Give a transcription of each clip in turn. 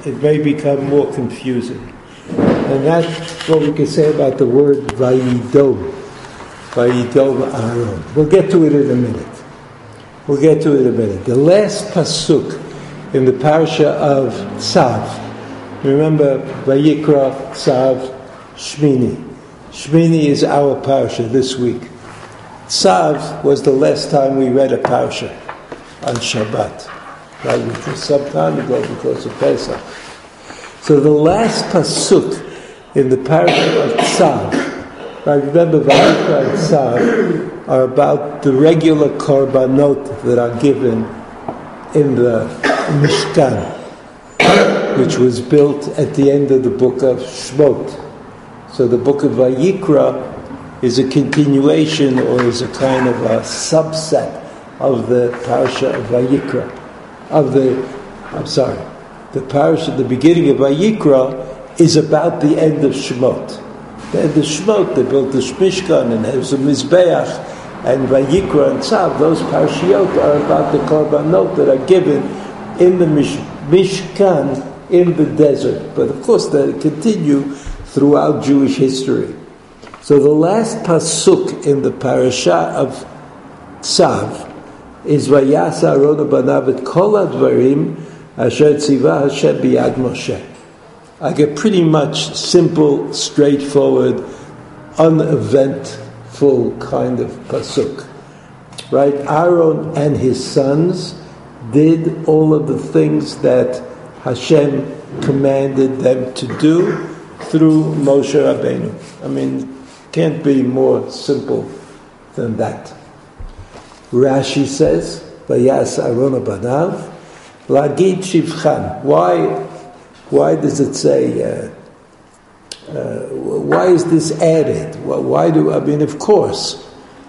it may become more confusing. And that's what we can say about the word Vayidom. Vayidom Aaron. We'll get to it in a minute. The last pasuk in the parasha of Tzav. Remember, Vayikra, Tzav, Shmini. Shmini is our parasha this week. Tzav was the last time we read a parasha on Shabbat. Right, which was some time ago because of Pesach. So the last pasuk in the parasha of Tzav, right, remember Vayikra and Tzav are about the regular korbanot that are given in the Mishkan, which was built at the end of the book of Shmot. So the book of Vayikra is a continuation or is a kind of a subset of the parasha of Vayikra. The beginning of Vayikra is about the end of Shemot. The end of Shemot, they built the Mishkan and there's a Mizbeach, and Vayikra and Tzav, those parashiot are about the korbanot that are given in the Mishkan in the desert. But of course they continue throughout Jewish history. So the last pasuk in the parasha of Tzav is Vayasa Aaron banav et kol hadvarim asher tziva Hashem biyad Moshe. I get pretty much simple, straightforward, uneventful kind of pasuk. Right? Aaron and his sons did all of the things that Hashem commanded them to do through Moshe Rabbeinu. I mean, can't be more simple than that. Rashi says, Vayas Aaron banav lagid shivchan. Why does it say? Why is this added? Of course,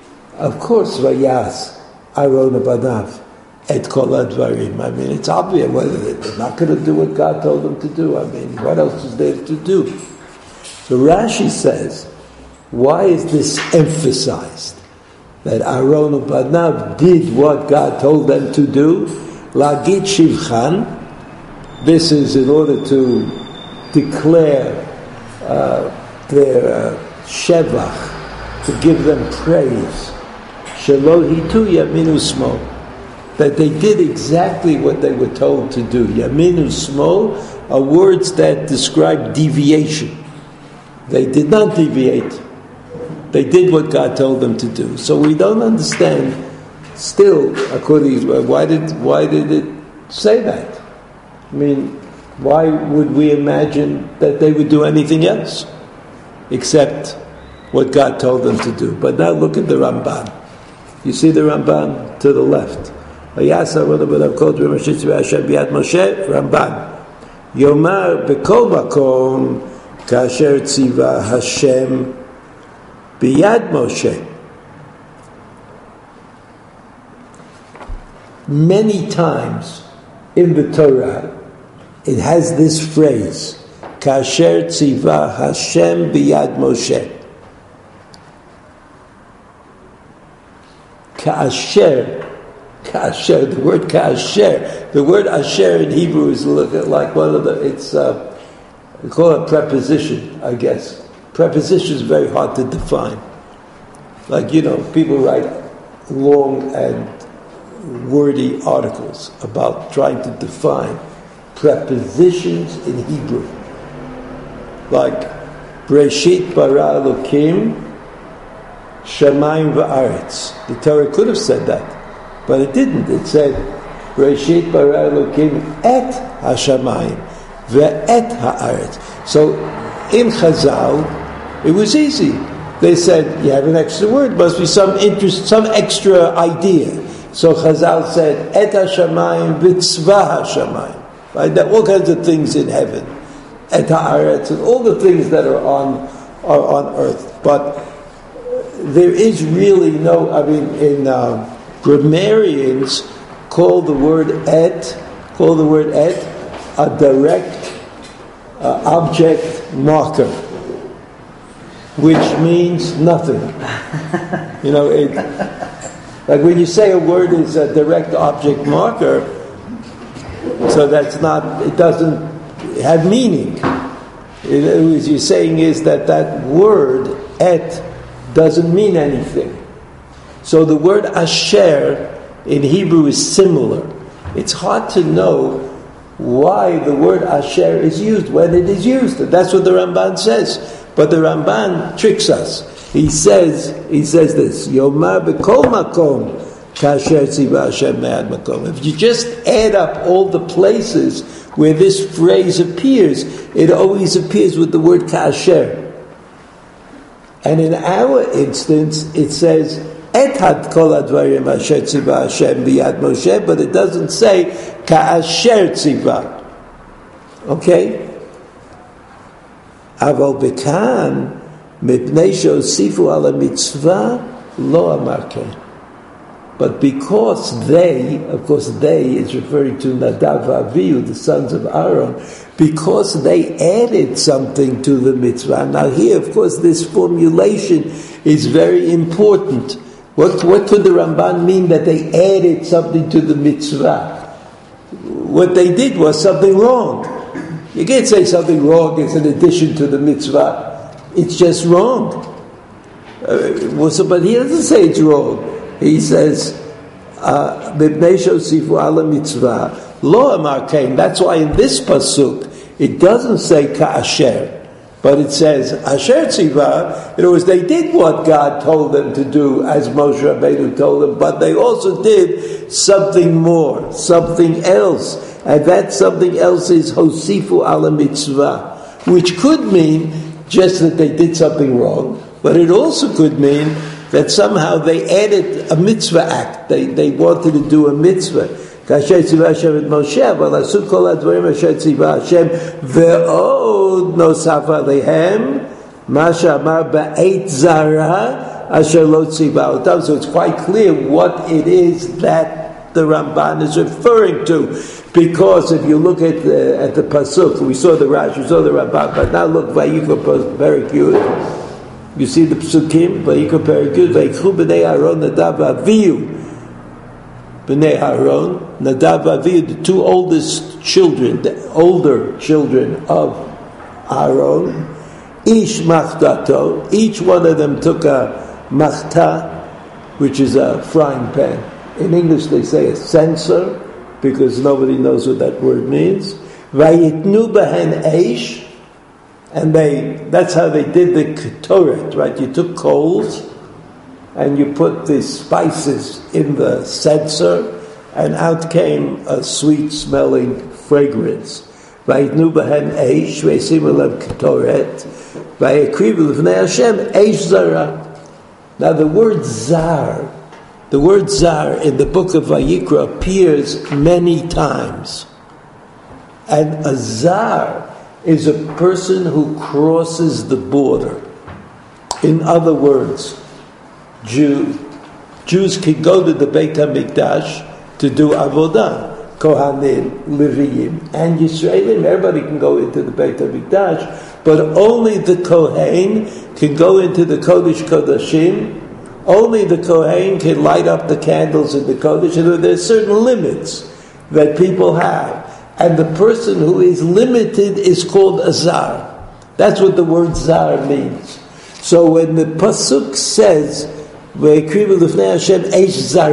Vayas Aaron banav et kol hadvarim. I mean, it's obvious whether they're not going to do what God told them to do. I mean, what else is there to do? So Rashi says, why is this emphasized? That Aaron and Banav did what God told them to do. Lagit Shivchan. This is in order to declare their Shevach, to give them praise. Shelo hitu yaminu smol. That they did exactly what they were told to do. Yaminu smol are words that describe deviation. They did not deviate. They did what God told them to do. So we don't understand still, according to why did it say that? I mean, why would we imagine that they would do anything else except what God told them to do? But now look at the Ramban. You see the Ramban to the left. Ramban. Yomar bekol makom kasher tziva Hashem biyad Moshe. Many times in the Torah, it has this phrase, Kasher tziva Hashem biyad Moshe. Kasher, the word kasher. The word asher in Hebrew is like one of the, we call it preposition, I guess. Preposition is very hard to define. Like, people write long and wordy articles about trying to define prepositions in Hebrew. Like, Breshit bara Elokim shamayim va'aretz. The Torah could have said that, but it didn't. It said, Breshit bara Elokim et hashamayim ve'et ha'aretz. So, in Chazal, it was easy. They said, you have an extra word, must be some interest, some extra idea. So Chazal said, Et hashamayim v'tzva hashamayim. Right? There are all kinds of things in heaven. Et ha'aretz, and all the things that are on earth. But there is really in grammarians call the word et a direct object marker, which means nothing. Like when you say a word is a direct object marker, so it doesn't have meaning. In other words, you're saying is that word et doesn't mean anything. So the word asher in Hebrew is similar. It's hard to know why the word asher is used when it is used. And that's what the Ramban says. But the Ramban tricks us. He says this, Yomar b'kol makom kasher tziva Hashem me'ad makom. If you just add up all the places where this phrase appears, it always appears with the word kasher. And in our instance, it says, Et had kol advarim asher tziva Hashem b'yad Moshe, but it doesn't say ka'asher tziva. Okay? Aval b'kan, mipnei she'osifu ala mitzvah, lo amar ken. But because they, of course they is referring to Nadav Avihu, the sons of Aaron, because they added something to the mitzvah. Now here, of course, this formulation is very important. What could the Ramban mean that they added something to the mitzvah? What they did was something wrong. You can't say something wrong is an addition to the mitzvah. It's just wrong. But he doesn't say it's wrong. He says, "Mibnei shosifu ala mitzvah lo amar kain." That's why in this pasuk it doesn't say ka'asher, but it says asher tziva. In other words, they did what God told them to do, as Moshe Rabbeinu told them, but they also did something more, something else, and that something else is hosifu ala mitzvah, which could mean just that they did something wrong, but it also could mean that somehow they added a mitzvah act. They wanted to do a mitzvah. Kasher tzivah Hashem et Moshe, אבל עשו כל הדברים אשר ציווה השם, ועוד נוסף עליהם, מה שאמר בעת זרה, אשר לא ציווה אותם. So it's quite clear what it is that the Ramban is referring to. Because if you look at the pasuk, we saw the Rashi, we saw the Ramban, but now look, Vayikra Perek Yud. You see the psukim, Vayikra Perek Yud, Vayikru b'nei Aaron Nadav Avihu. B'nei Aaron, Nadav Avihu, the two oldest children, the older children of Aaron, Ish Machtato, each one of them took a machta, which is a frying pan. In English they say a censer, because nobody knows what that word means. Vayitnu b'hen eish, and that's how they did the ketoret, right? You took coals and you put the spices in the censer, and out came a sweet-smelling fragrance. Vayitnu b'hen eish, v'yesimu lev ketoret, v'yekrivu l'fnei Hashem eish zara. Now the word zar in the book of Vayikra appears many times. And a zar is a person who crosses the border. In other words, Jews can go to the Beit HaMikdash to do avodah. Kohanim, Leviyim, and Yisraelim. Everybody can go into the Beit HaMikdash, but only the Kohen can go into the Kodesh Kodashim. Only the Kohen can light up the candles in the Kodesh, and there are certain limits that people have. And the person who is limited is called a zar. That's what the word zar means. So when the pasuk says, "Ve'ekrivu l'fnei Hashem eish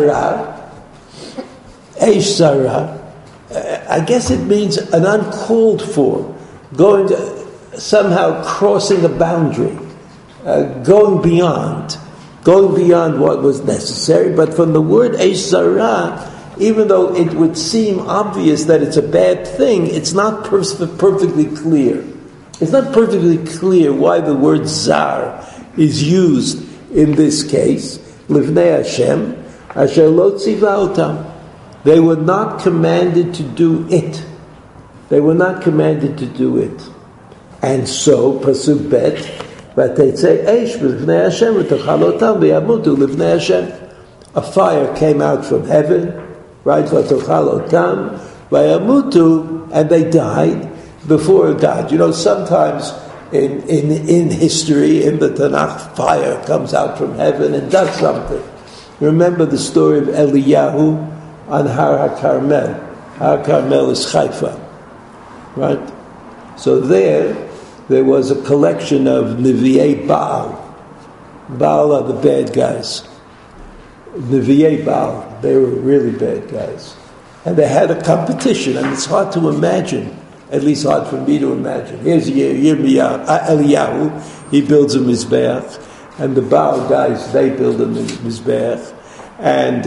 zara," I guess it means an uncalled for, somehow crossing a boundary, going beyond what was necessary. But from the word eish zara, even though it would seem obvious that it's a bad thing, it's not perfectly clear. It's not perfectly clear why the word zar is used in this case. Livnei Hashem, asher lo tziva otam. They were not commanded to do it. They were not commanded to do it. And so, pasuk bet, v'teitzei eish b'livnei Hashem v'tochal otam v'yamutu livnei Hashem. A fire came out from heaven, right? V'tochal otam v'yamutu, and they died before God. You know, sometimes in history, in the Tanakh, fire comes out from heaven and does something. Remember the story of Eliyahu on Har HaKarmel. Har HaKarmel is Haifa, right? So there was a collection of Nevi'ei Baal. Baal are the bad guys. Nevi'ei Baal, they were really bad guys. And they had a competition, and it's hard to imagine, at least hard for me to imagine. Here's Eliyahu, he builds a Mizbeach, and the Baal guys, they build a Mizbeach, and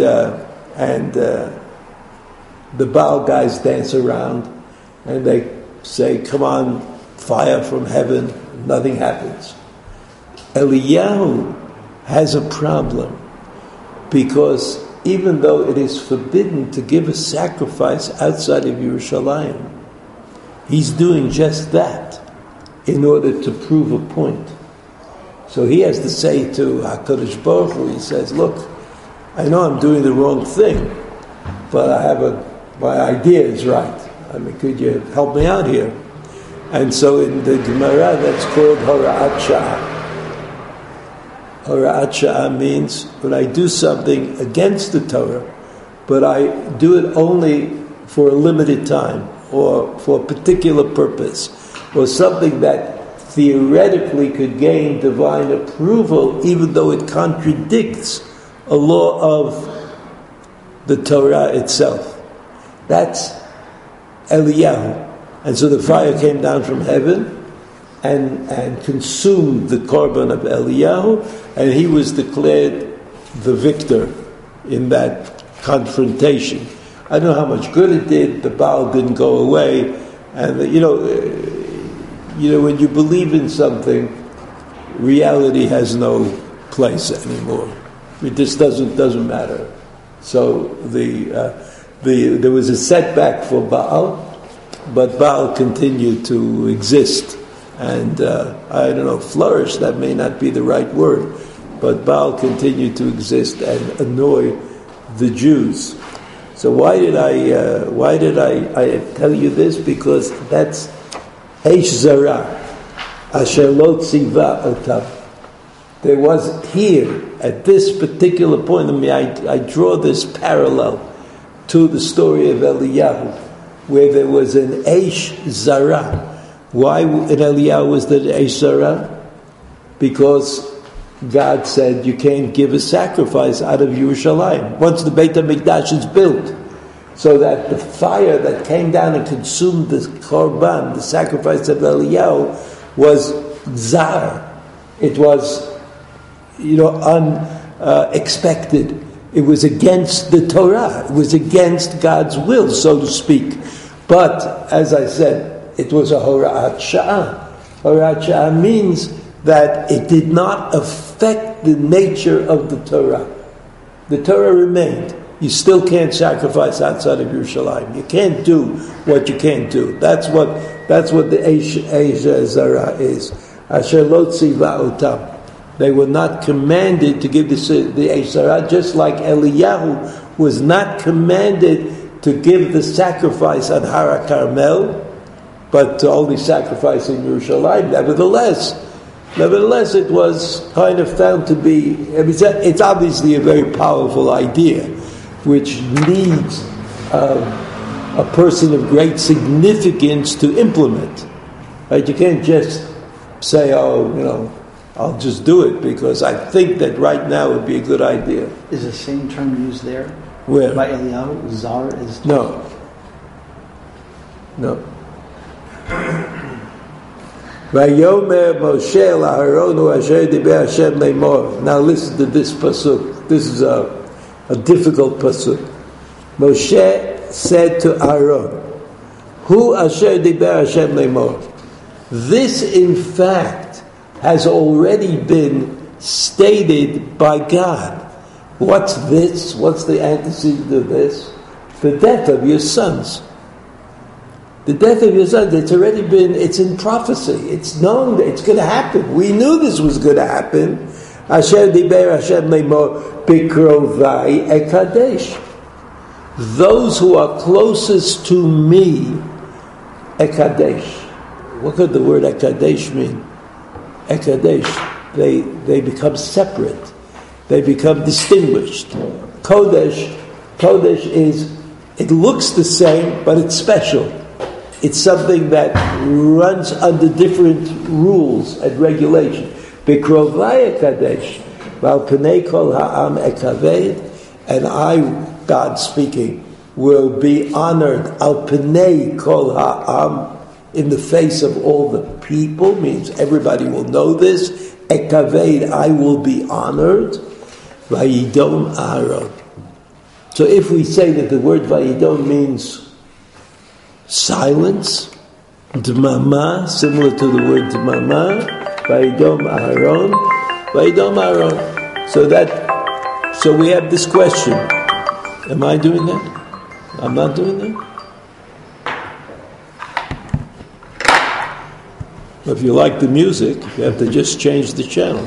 the Baal guys dance around, and they say, come on, fire from heaven, nothing happens. Eliyahu has a problem, because even though it is forbidden to give a sacrifice outside of Yerushalayim, he's doing just that in order to prove a point. So he has to say to HaKadosh Baruch Hu, he says, look, I know I'm doing the wrong thing, but my idea is right. I mean, could you help me out here? And so in the Gemara, that's called Hora'at Sha'ah. Hora'at Sha'ah means when I do something against the Torah, but I do it only for a limited time, or for a particular purpose, or something that theoretically could gain divine approval, even though it contradicts a law of the Torah itself. That's Eliyahu. And so the fire came down from heaven and consumed the korban of Eliyahu, and he was declared the victor in that confrontation. I don't know how much good it did. The Baal didn't go away, and when you believe in something, reality has no place anymore. It just doesn't matter. So there was a setback for Baal, but Baal continued to exist, and I don't know, flourish. That may not be the right word, but Baal continued to exist and annoy the Jews. So why did I tell you this? Because that's Eish Zara, Asher Lo Tziva Otam. There was here, at this particular point, I draw this parallel to the story of Eliyahu, where there was an Eish Zara. Why in Eliyahu was there Eish Zara? Because God said you can't give a sacrifice out of Yerushalayim once the Beit HaMikdash is built. So that the fire that came down and consumed the korban, the sacrifice of Eliyahu, was zar. It was, unexpected. It was against the Torah. It was against God's will, so to speak. But, as I said, it was a Hora'at Sha'ah. Hora'at Sha'ah means that it did not affect the nature of the Torah. The Torah remained. You still can't sacrifice outside of Yerushalayim. You can't do what you can't do. That's what the Eish Zara is. Asher Lo Tziva Otam. They were not commanded to give the Eish Zara, just like Eliyahu was not commanded to give the sacrifice on Har HaKarmel, but to only sacrifice in Yerushalayim. Nevertheless, it was kind of found to be, it's obviously a very powerful idea, which needs a person of great significance to implement. Right? You can't just say, I'll just do it because I think that right now would be a good idea. Is the same term used there? Where? By Eliyahu? Zar is... No. Vayomer Moshe l'Aharonu asher diber Hashem le'mor. Now listen to this pasuk. This is a difficult pasuk. Moshe said to Aaron, Hu asher diber Hashem le'mor. This, in fact, has already been stated by God. What's this? What's the antecedent of this? The death of your sons. The death of your sons, it's already been, it's in prophecy. It's known that it's going to happen. We knew this was going to happen. Asher diber Hashem le'mor bikrovai ekadesh. Those who are closest to me, ekadesh. What could the word ekadesh mean? Ekadesh. They become separate. They become distinguished. Kodesh is, it looks the same, but it's special. it's something that runs under different rules and regulations. Bikrovai kadesh, val penei kol ha'am ekaved, and I, God speaking, will be honored al penei kol ha'am, in the face of all the people, means everybody will know this. Ekaved, I will be honored. Vayidom Aaron. So if we say that the word Vayidom means silence, Dmama, similar to the word Dmama, Vayidom Aaron, Vayidom Aaron. So we have this question. Am I doing that? I'm not doing that? If you like the music, you have to just change the channel.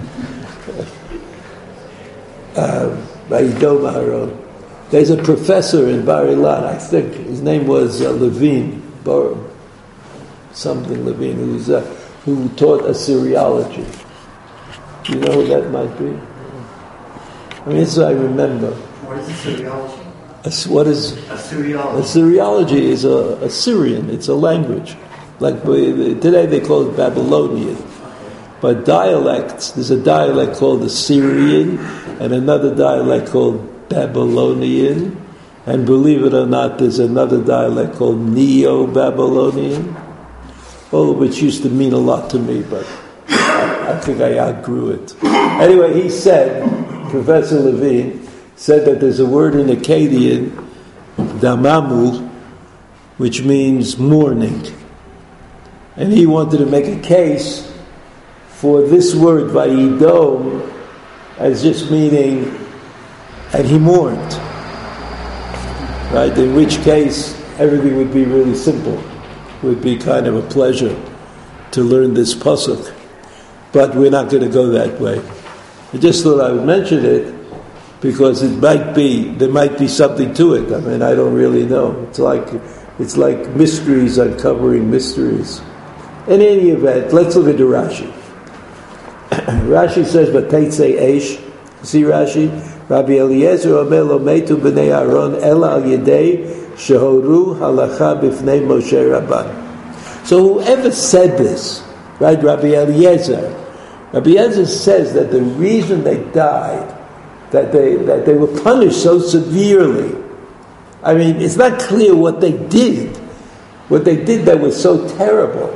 Vayidom Aaron. There's a professor in Bar Ilan, I think his name was Levine, something Levine, who taught Assyriology. Do you know who that might be? I mean, this is what I remember. What is Assyriology? What is Assyriology? Assyriology is Assyrian. It's a language. Like today they call it Babylonian. But dialects, there's a dialect called Assyrian and another dialect called Babylonian, and believe it or not, there's another dialect called Neo-Babylonian, all of which used to mean a lot to me, but I think I outgrew it. Anyway, he said, Professor Levine said that there's a word in Akkadian, Damamu, which means mourning. And he wanted to make a case for this word, Vayidom, as just meaning, and he mourned. Right? In which case, everything would be really simple. It would be kind of a pleasure to learn this pasuk. But we're not going to go that way. I just thought I would mention it because there might be something to it. I mean, I don't really know. It's like mysteries uncovering mysteries. In any event, let's look at the Rashi. Rashi says, "V'teitzei eish." See Rashi? Rabbi Eliezer Omer lo meitu b'nei Aaron ela al yedei shehoru halacha b'fnei Moshe Rabban. So whoever said this, right? Rabbi Eliezer says that the reason they died, that they were punished so severely. I mean, it's not clear what they did. What they did that was so terrible.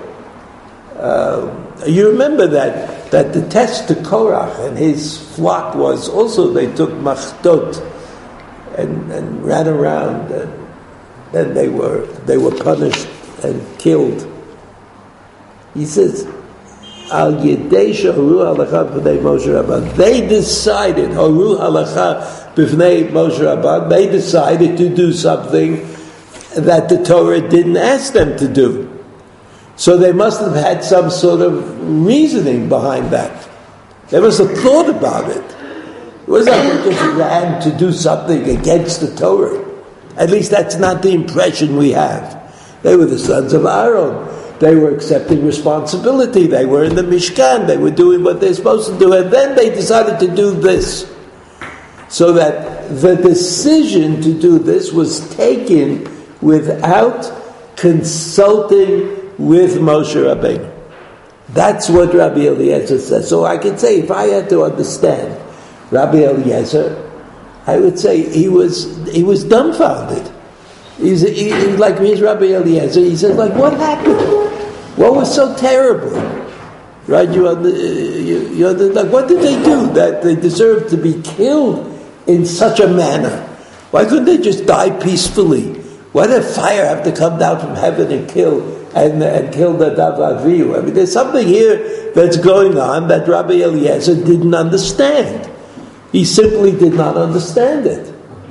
You remember that the test to Korach and his flock was also they took machtot and ran around, and then they were punished and killed. He says, Al Yedei Horu Halacha B'nei Moshe Rabban. They decided Horu Halacha B'nei Moshe Rabban. They decided to do something that the Torah didn't ask them to do. So they must have had some sort of reasoning behind that. They must have thought about it. It wasn't like they just ran to do something against the Torah. At least that's not the impression we have. They were the sons of Aaron. They were accepting responsibility. They were in the Mishkan. They were doing what they're supposed to do. And then they decided to do this. So that the decision to do this was taken without consulting with Moshe Rabbeinu. That's what Rabbi Eliezer says. So I can say, if I had to understand Rabbi Eliezer, I would say he was dumbfounded. He's like he's Rabbi Eliezer. He says, like, what happened? What was so terrible? Right? Like, what did they do that they deserved to be killed in such a manner? Why couldn't they just die peacefully? Why did fire have to come down from heaven and kill the Davaviyu? I mean, there's something here that's going on that Rabbi Eliezer didn't understand. He simply did not understand it.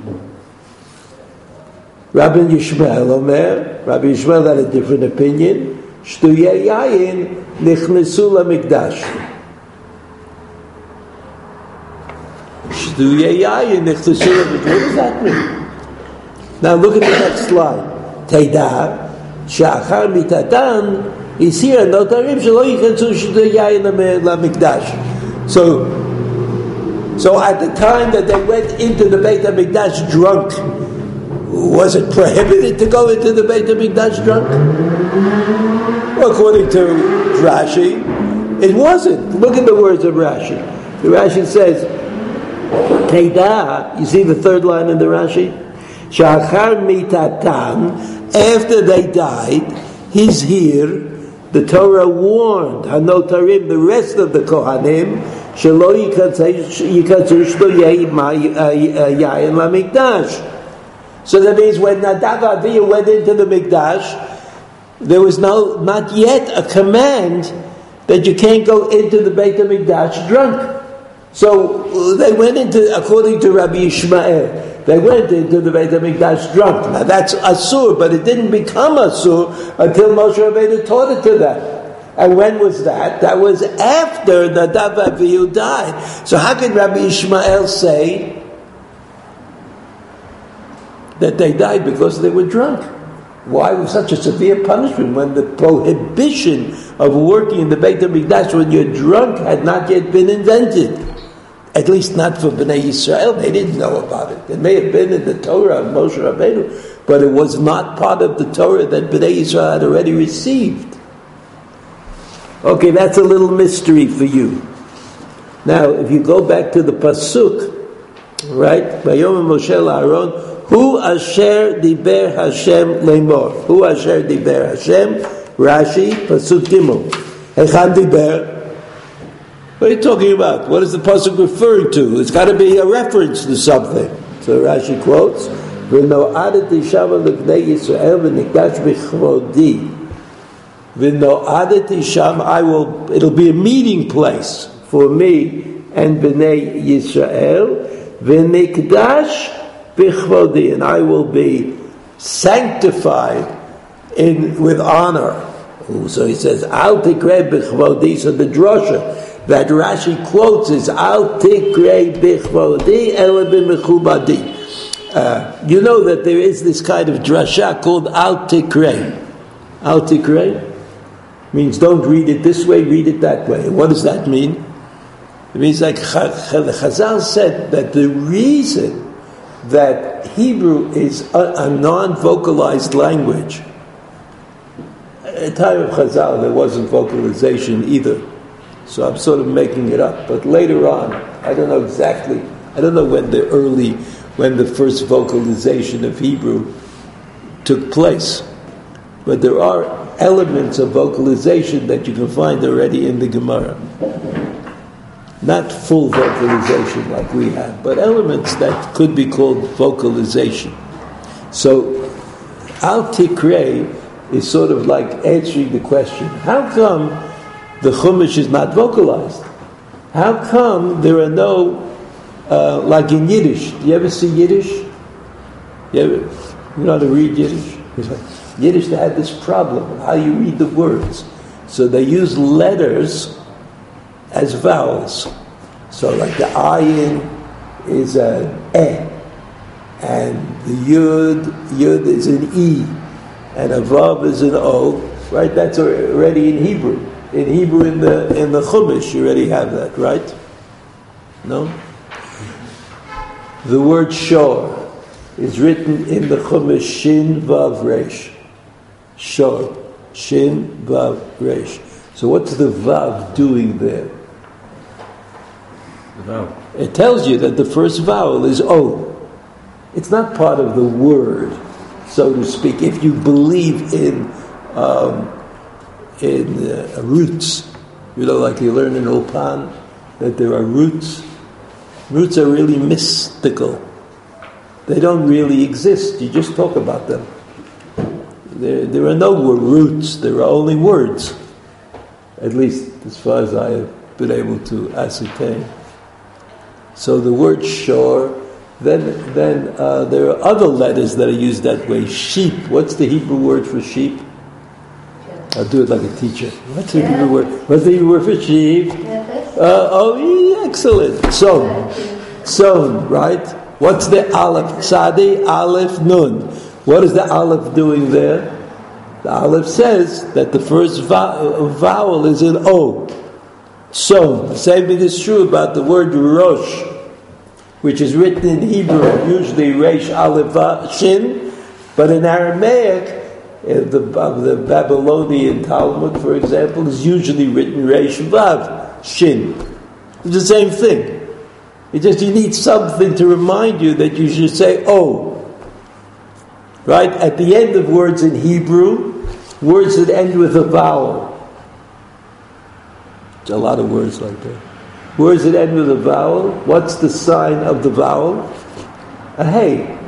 Rabbi Yishmael Omer, Rabbi Yishmael had a different opinion. Shtuyei yayin nichnesu lamikdash. Shtuyei yayin nichnesu lamikdash. What does that mean? Now look at the next slide. Teida she'achar mitatan is here notarim shelo yichatzu shtuyei yayin lamikdash. So at the time that they went into the Beit HaMikdash drunk, Was it prohibited to go into the Beit HaMikdash drunk? Well, according to Rashi, it wasn't. Look at the words of Rashi. The Rashi says, Teda, you see the third line in the Rashi? Shachar mitatam, after they died, he's here, the Torah warned, Hanotarim, the rest of the Kohanim, Shelo yikatzu shlo yayin lamikdash. So that means when Nadav Avihu went into the Mikdash, there was not yet a command that you can't go into the Beit HaMikdash drunk. So they went into, according to Rabbi Ishmael, they went into the Beit HaMikdash drunk. Now that's Asur, but it didn't become Asur until Moshe Rabbeinu taught it to them. And when was that? That was after Nadav Avihu died. So how can Rabbi Ishmael say that they died because they were drunk? Why was such a severe punishment when the prohibition of working in the Beit HaMikdash when you're drunk had not yet been invented? At least not for Bnei Yisrael. They didn't know about it. It may have been in the Torah of Moshe Rabbeinu, but it was not part of the Torah that Bnei Yisrael had already received. Okay, that's a little mystery for you. Now, if you go back to the Pasuk, right? Vayom Moshe LaAharon, Hu Asher Diber Hashem Lemor. Hu Asher Diber Hashem. Rashi, Pasuk Gimel. Echad Diber. What are you talking about? What is the pasuk referring to? It's got to be a reference to something. So Rashi quotes, "V'no'adati shama l'bnei Yisrael v'nikdash b'chvodi." V'no'adati sham, it'll be a meeting place for me and Bnei Yisrael. V'nikdash b'chvodi, and I will be sanctified with honor. So he says, "Al tikrei b'chvodi." So the drasha that Rashi quotes is Al tikrei bichvodi ela b'mechubadi. You know that there is this kind of drasha called Al tikrei. Al tikrei means don't read it this way, read it that way. What does that mean? It means like Chazal said that the reason that Hebrew is a non-vocalized language. At the time of Chazal there wasn't vocalization either. So I'm sort of making it up. But later on, I don't know exactly, I don't know when the first vocalization of Hebrew took place. But there are elements of vocalization that you can find already in the Gemara. Not full vocalization like we have, but elements that could be called vocalization. So, Al Tikrei is sort of like answering the question, how come the Chumash is not vocalized? How come there are no, like in Yiddish? Do you ever see Yiddish? You know how to read Yiddish? Yiddish, they had this problem, how you read the words. So they use letters as vowels. So like the ayin is an e, and the yud is an e, and a vav is an o, right? That's already in Hebrew. In Hebrew, in the Chumash, you already have that, right? No? The word shor is written in the Chumash Shin Vav Resh. Shor. Shin Vav Resh. So what's the Vav doing there? The vowel. It tells you that the first vowel is O. It's not part of the word, so to speak. If you believe in roots, like you learn in Ulpan, that there are roots. Roots are really mystical. They don't really exist. You just talk about them. There are no roots. There are only words. At least as far as I have been able to ascertain. So the word shor, then there are other letters that are used that way. Sheep. What's the Hebrew word for sheep? I'll do it like a teacher. What's the Hebrew word? What's the Hebrew word for sheep? Excellent. Sown, right? What's the aleph? Sadi, aleph, nun. What is the aleph doing there? The aleph says that the first vowel is an O. Sown. The same thing is true about the word rosh, which is written in Hebrew, usually Reish Aleph Shin, but in Aramaic, the Babylonian Talmud, for example, is usually written Reish Vav Shin. It's the same thing. It's just you need something to remind you that you should say oh. Right? At the end of words in Hebrew, words that end with a vowel. There's a lot of words like that. Words that end with a vowel. What's the sign of the vowel? A hey.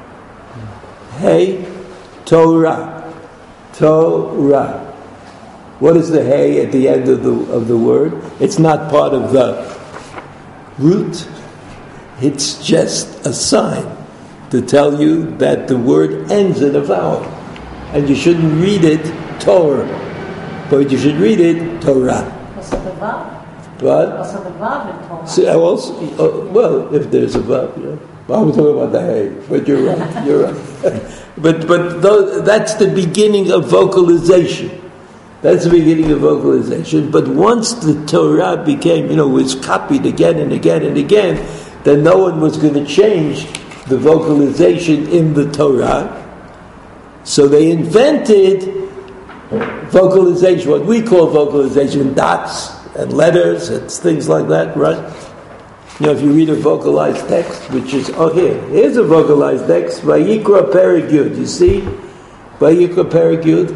Hey, Torah. Torah. What is the hey at the end of the word? It's not part of the root. It's just a sign to tell you that the word ends in a vowel. And you shouldn't read it Torah, but you should read it Torah. Also the vav. What? Also the vav in Torah. See, well, if there's a vav, yeah. Well, I'm talking about the hey, but you're right. You're right. but that's the beginning of vocalization. That's the beginning of vocalization. But once the Torah became, was copied again and again and again, then no one was going to change the vocalization in the Torah. So they invented vocalization, what we call vocalization, dots and letters and things like that, right? If you read a vocalized text, which is, here's a vocalized text, Vayikra Perek Yud, you see? Vayikra Perek Yud.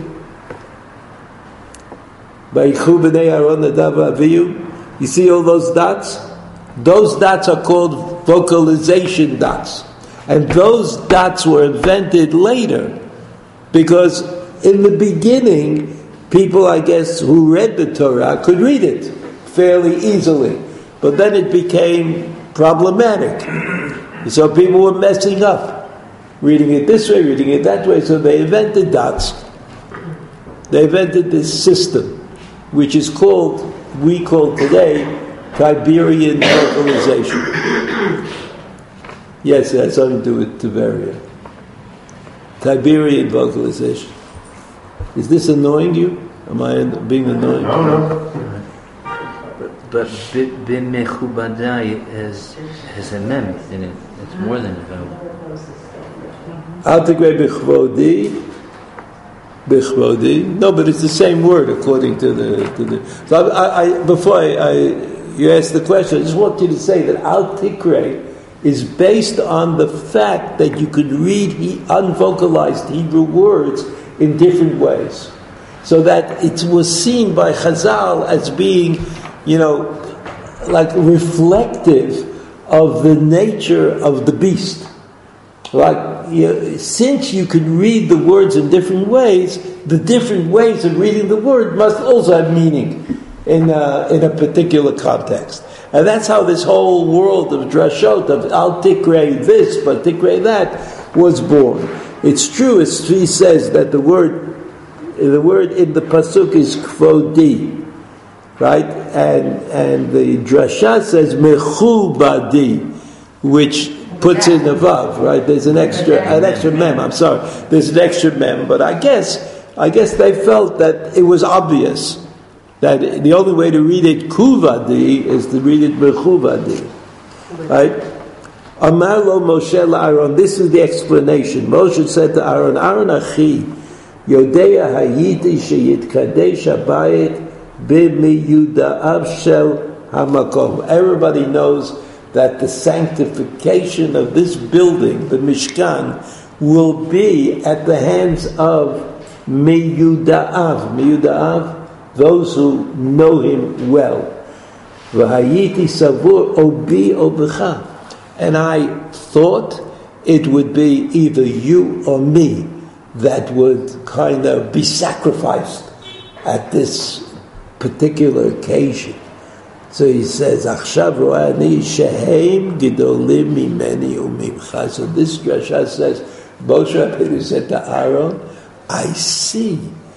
Vayichu B'nei Aaron Nadav Avihu. You see all those dots? Those dots are called vocalization dots. And those dots were invented later because in the beginning, people, I guess, who read the Torah could read it fairly easily. But then it became problematic. So people were messing up, reading it this way, reading it that way. So they invented dots. They invented this system, which is we call today, Tiberian vocalization. Yes, it has something to do with Tiberia. Tiberian vocalization. Is this annoying you? Am I being annoying? No. But B'mechubadai has a mem in it. It's more than a vowel. Al Tigrei B'chvodi. No, but it's the same word according to the. So before you ask the question, I just want you to say that Al Tigrei is based on the fact that you could read unvocalized Hebrew words in different ways. So that it was seen by Chazal as being, like reflective of the nature of the beast. Like, since you could read the words in different ways, the different ways of reading the word must also have meaning in a particular context. And that's how this whole world of drashot, of Al Tikrei this, but Tikrei that, was born. It's true, as he says, that the word in the pasuk is kvodi, right? And the drasha says mechubadi, which puts in the vav, right? There's an extra mem. I'm sorry, there's an extra mem, but I guess they felt that it was obvious that the only way to read it kuvadi is to read it mechubadi, right? Amar lo Moshe la'Aaron. This is the explanation. Moshe said to Aaron, Aaron achi, Yodea hayiti sheyitkadesh habayit b'miyuda'av shel hamakom. Everybody knows that the sanctification of this building, the Mishkan, will be at the hands of miyuda'av. Miyuda'av, those who know him well. V'hayiti savur obi obecha. And I thought it would be either you or me that would kind of be sacrificed at this particular occasion. So he says, "Achshav ro'ani shehem gidolim mimeni umimcha." So this drasha says, Moshe Rabbeinu said to Aaron, "I see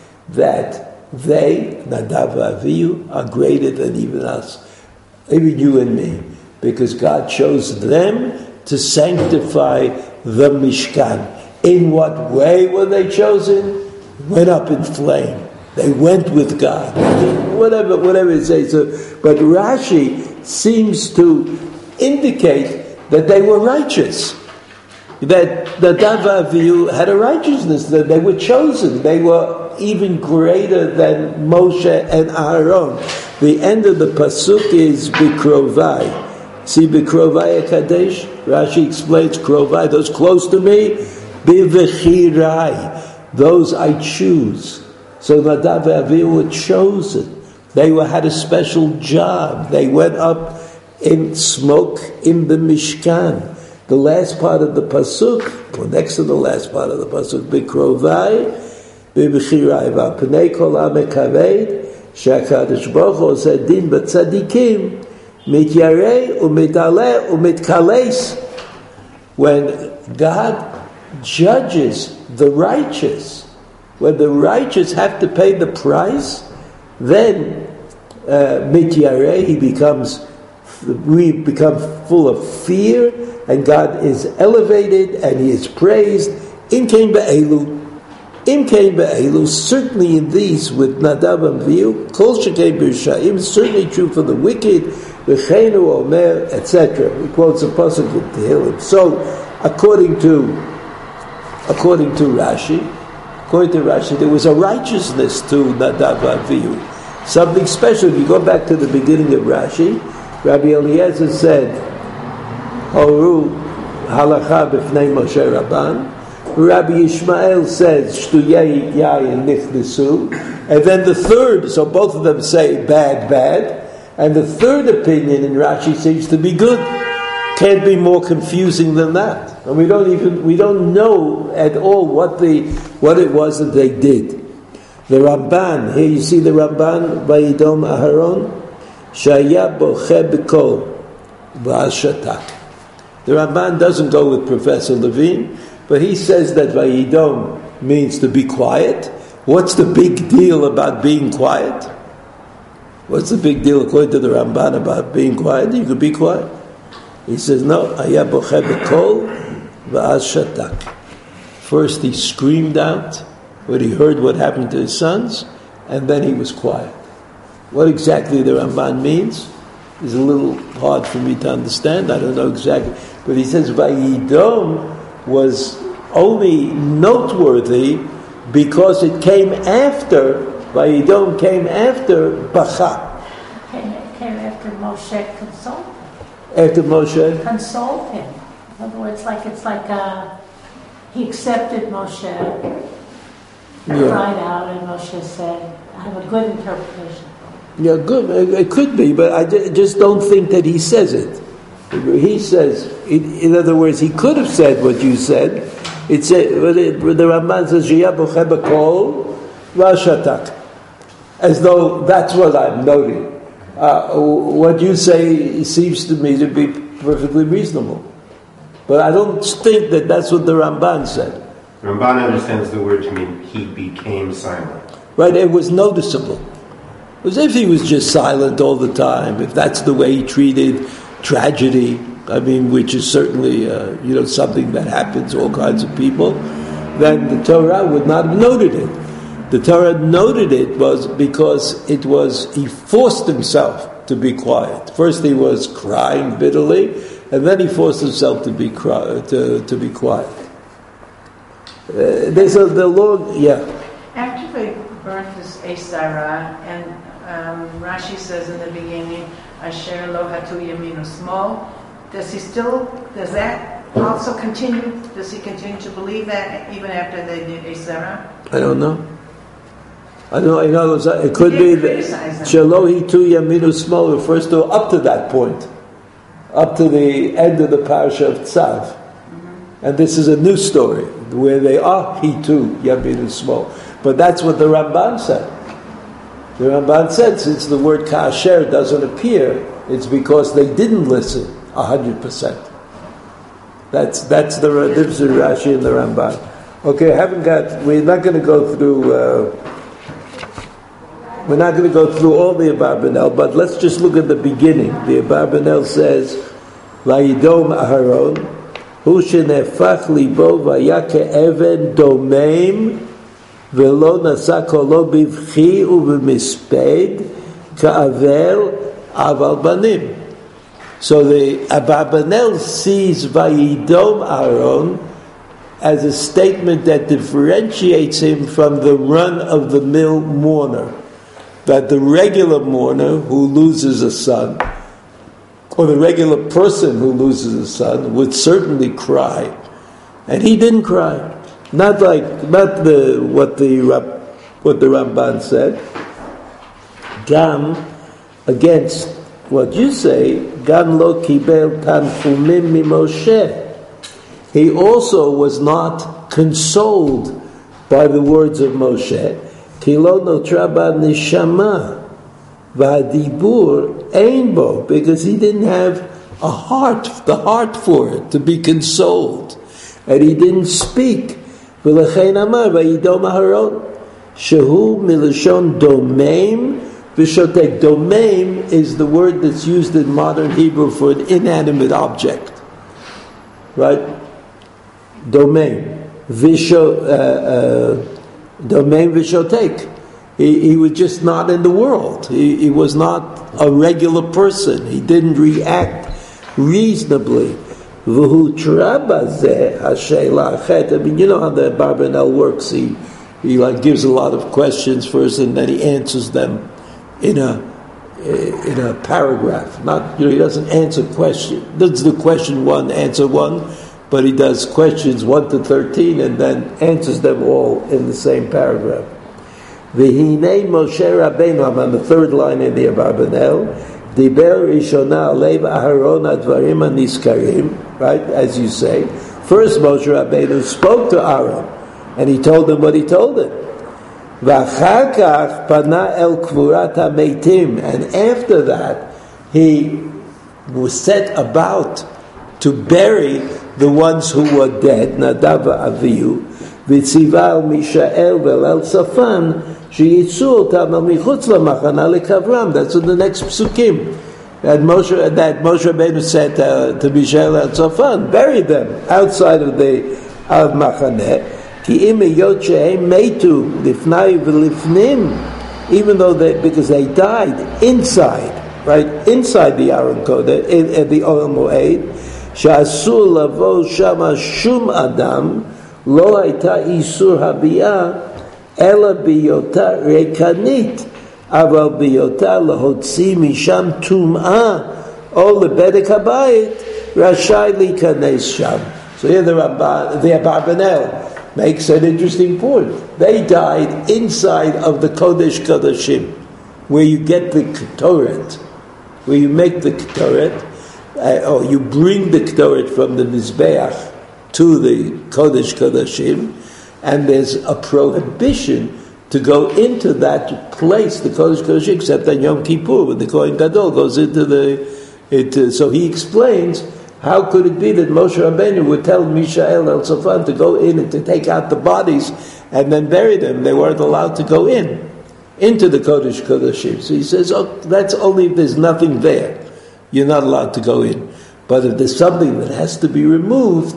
that they, Nadav Avihu, are greater than even us, even you and me, because God chose them to sanctify the Mishkan." In what way were they chosen? Went up in flame. They went with God. Whatever it says. So, but Rashi seems to indicate that they were righteous. That Nadav Avihu had a righteousness, that they were chosen. They were even greater than Moshe and Aaron. The end of the pasuk is Bikrovai. See Bikrovai Kadesh? Rashi explains Krovai, those close to me, Bivechirai, those I choose. So Nadav and Avihu were chosen. They had a special job. They went up in smoke in the Mishkan. The last part of the pasuk, or next to the last part of the pasuk, Bikrovai, Bivechirai, V'apnei kol ha'mekaved, she'HaKadosh Baruch Hu oseh din b'tzadikim, mityarei u'mitale u'mitkales. When God judges the righteous, when the righteous have to pay the price, then mityarei, we become full of fear, and God is elevated and He is praised. Im kein be'elu, certainly in these with Nadav and Avihu, kol shekei b'rishayim, certainly true for the wicked, v'cheinu omer, etc. He quotes a pasuk in Tehillim. So, according to Rashi, there was a righteousness to Nadav and Avihu, something special. If you go back to the beginning of Rashi, Rabbi Eliezer said, Horu halacha b'fnei Moshe Rabban. Rabbi Yishmael says, Shtuyei yayin nichnesu. And then the third, so both of them say bad. And the third opinion in Rashi seems to be good. Can't be more confusing than that. And we don't know at all what it was that they did. The Ramban, here you see the Ramban, Vayidom Aharon, Shaya boche b'kol v'ashatak. The Ramban doesn't go with Professor Levine, but he says that Vayidom means to be quiet. What's the big deal about being quiet? What's the big deal according to the Ramban about being quiet? You could be quiet. He says, no, Haya boche b'kol v'ashatak. First he screamed out when he heard what happened to his sons, and then he was quiet. What exactly the Ramban means is a little hard for me to understand. I don't know exactly. But he says Vayidom was only noteworthy because it came after, Vayidom came after Bacha. Came after Moshe consoled him. After Moshe? Consoled him. In other words, he accepted Moshe, cried out, and Moshe said, I have a good interpretation. Yeah, good. It could be, but I just don't think that he says it. He says, in other words, he could have said what you said. The Ramban says, Shaya boche b'kol v'ashatak, as though that's what I'm noting. What you say seems to me to be perfectly reasonable, but I don't think that that's what the Ramban said. Ramban understands the word to mean he became silent. Right, it was noticeable. As if he was just silent all the time, if that's the way he treated tragedy, which is certainly something that happens to all kinds of people, then the Torah would not have noted it. The Torah noted it was because he forced himself to be quiet. First he was crying bitterly, and then he forced himself to be quiet. There's the Lord, After they burnt this Sarah, and Rashi says in the beginning, Asher lo hatu yaminu small. Does that also continue? Does he continue to believe that even after they did Sarah? I don't know. It could be that Shelo hitu yaminu small refers to up to that point, up to the end of the parasha of Tzav. Mm-hmm. And this is a new story where they are hitu yaminu small. But that's what the Ramban said. The Ramban said, since the word kasher doesn't appear, it's because they didn't listen 100%. That's the difference in Rashi and the Ramban. Okay, we're not going to go through all the Abarbanel, but let's just look at the beginning. The Abarbanel says, Vayidom Aharon, Hu shenefach libo vayake even domeim, ולא נשא קולו בבכי ובמספד כאבל אבל בנים. So the Abarbanel sees Vayidom Aaron as a statement that differentiates him from the run-of-the-mill mourner. That the regular mourner who loses a son, or the regular person who loses a son, would certainly cry. And he didn't cry. Not what the Ramban said. Gam, against what you say, Gam lo kibel tanchumim mimoshe. He also was not consoled by the words of Moshe. Ki lo notra ba neshama v'adibur ein bo, because he didn't have the heart for it, to be consoled. And he didn't speak. V'lechein amar v'yidom aharon shehu milashon domeim v'shotek. Domeim is the word that's used in modern Hebrew for an inanimate object. Right? Domeim. Domeim v'shotek. He was just not in the world. He was not a regular person. He didn't react reasonably. I mean, you know how the Barbanel works. He gives a lot of questions first, and then he answers them in a paragraph. He doesn't answer question. Does the question one, answer one, but he does questions 1 to 13, and then answers them all in the same paragraph. V'hinei Moshe Rabbeinu, I'm on the third line in the Barbanel. Diber Rishona Alev Aharon Advarim Aniskarim, right, as you say. First Moshe Rabbeinu spoke to Aaron, and he told him what he told him. V'achar kach pana el kvurat hameitim, and after that, he was set about to bury the ones who were dead, Nadav Avihu, v'tziva el Mishael ve'el el Safan, that's in the next psukim. That Moshe Rabbeinu said to Mishael and Safan, bury them outside of the Machaneh. Even though because they died inside, right, inside the Aron Kodesh, in the Ohel Moed, she'asur lavo shama shum adam, lo hayta isur habiyah, Ela biyota rekanit, aval biyota lahotzi misham tum'ah, all the bedek habayit, rashai likanes sham. So here the Abarbanel makes an interesting point. They died inside of the Kodesh Kodashim, where you get the Ketoret, where you make the Ketoret, or you bring the Ketoret from the Mizbeach to the Kodesh Kodashim, and there's a prohibition to go into that place, the Kodesh Kodashim, except on Yom Kippur, when the Kohen Gadol goes into so he explains, how could it be that Moshe Rabbeinu would tell Mishael and Safan to go in and to take out the bodies and then bury them? They weren't allowed to go into the Kodesh Kodashim. So he says, that's only if there's nothing there. You're not allowed to go in. But if there's something that has to be removed,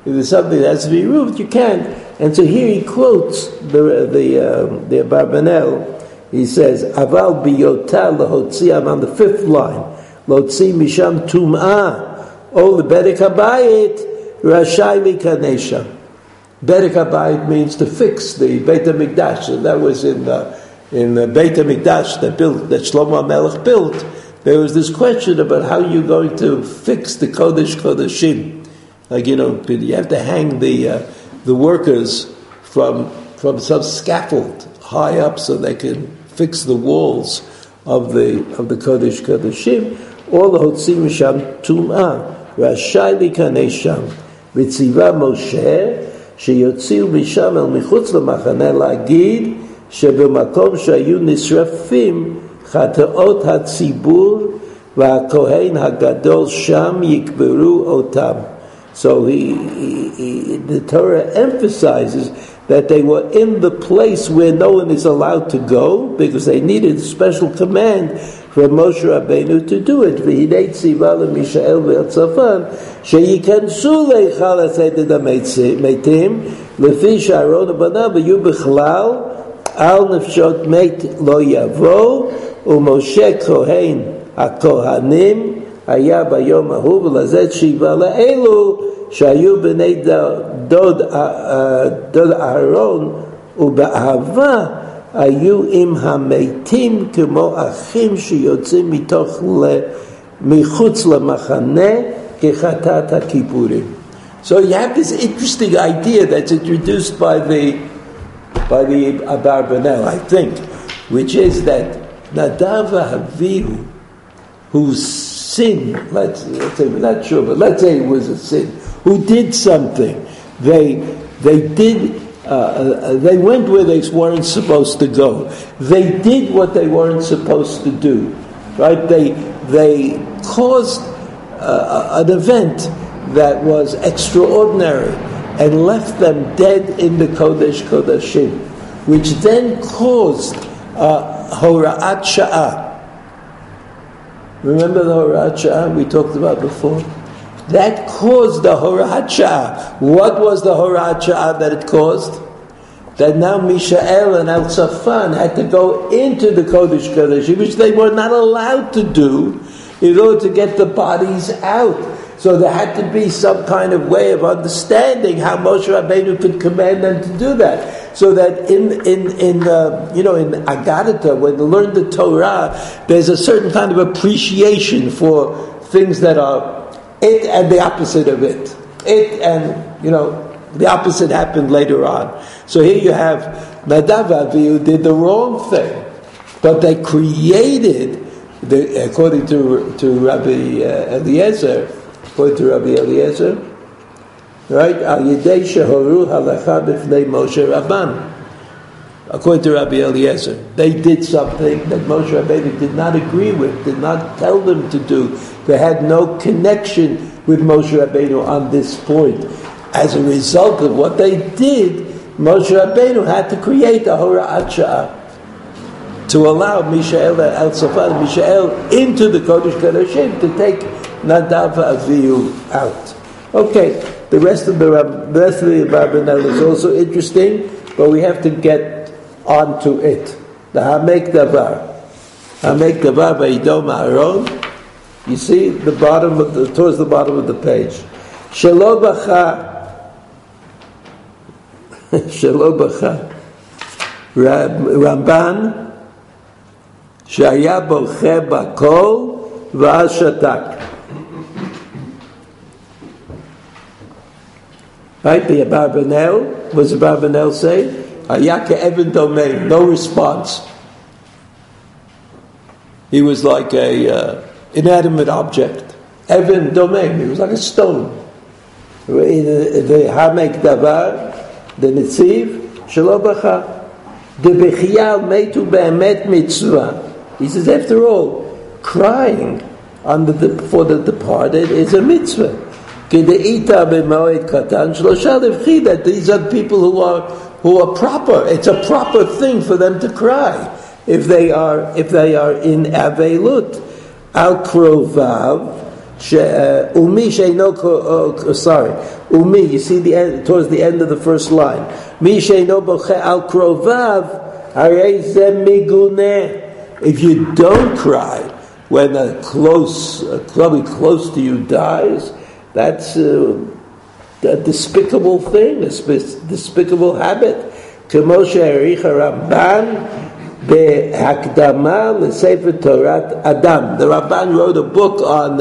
you can. And so here he quotes the Barbanel. He says, "Aval biyota lahotzi." I'm on the 5th line. Lotzi misham tum'ah. Oh, the bedek habayit rashai likanesham. Bedek habayit means to fix the Beit HaMikdash. And that was in the Beit HaMikdash that Shlomo HaMelech built. There was this question about how you're going to fix the Kodesh Kodashim. Like, you have to hang the workers from some scaffold high up so they can fix the walls of the Kodesh Kodashim. All the Hotzi Misham Tum'ah Rashai Likanei Sham V'tziva Moshe Sheyotziu Misham El Michutz LaMachaneh La'agid Shebemakom Shayu Nisrafim Chateot HaTzibur V'Hakohen HaGadol Sham Yikberu Otam. So the Torah emphasizes that they were in the place where no one is allowed to go because they needed a special command from Moshe Rabbeinu to do it. V'hinei tziva leMishael ve'Safan sheyikansu leichal haseder hameitim lefi she'Aaron banav v'yu b'chlal al nefshot meit lo yavo u'Moshe Kohen haKohanim היה ביום ההוא, ולזה שיבה לאלו שהיו בני דוד אהרון, ובאהבה היו עם המתים כמו אחים שיוצאים מחוץ למחנה כחטאת הכיפורים. So you have this interesting idea that's introduced by the Abarbanel, I think, which is that Nadav Avihu, whose sin, let's say we're not sure, but let's say it was a sin, who did something. They went where they weren't supposed to go. They did what they weren't supposed to do, right? They caused an event that was extraordinary and left them dead in the Kodesh Kodashim, which then caused Hora'at Sha'ah. Remember the Hora'at Sha'ah we talked about before? That caused the Hora'at Sha'ah. What was the Hora'at Sha'ah that it caused? That now Mishael and El-Safan had to go into the Kodesh Kodashim, which they were not allowed to do in order to get the bodies out. So there had to be some kind of way of understanding how Moshe Rabbeinu could command them to do that. So that in Agadata, when they learn the Torah, there's a certain kind of appreciation for things that are it and the opposite of it. It and, the opposite happened later on. So here you have Nadav Avihu did the wrong thing, but they created, according to Rabbi Eliezer, right? Al Yidei Shehoru Halacha B'fnei Moshe Rabban. According to Rabbi Eliezer, they did something that Moshe Rabbeinu did not agree with, did not tell them to do. They had no connection with Moshe Rabbeinu on this point. As a result of what they did, Moshe Rabbeinu had to create a Hora'at Sha'ah to allow Mishael and El-Safan, Mishael into the Kodesh Kodashim to take Nadav Avihu out. Okay, the rest of the Abarbanel is also interesting, but we have to get onto it. The Hamek Davar Vayidom Aaron. You see the bottom towards the bottom of the page. Shelo Bacha Ramban Shaya Boche Bakol V'az Shatak. Right, the Abarbanel, what does the Abarbanel say? Hayake Evan Domain, no response. He was like a inanimate object. Evan Domain, he was like a stone. The Hamek Davar, the Netziv, Shelo Bacha, the Bechiyal Meitu Be'emet Mitzvah. He says, after all, crying for the departed is a mitzvah. That these are people who are proper. It's a proper thing for them to cry if they are in Avelut. Al Krovav Umi Sheino Umi. You see the end, towards the end of the first line. Mi Sheino Boche Al Krovav Harei Zeh Miguneh. If you don't cry when somebody close to you dies, that's a despicable thing, a despicable habit. Kemo she'aricha Ramban be'hakdama l'sefer Torat Adam. The Ramban wrote a book on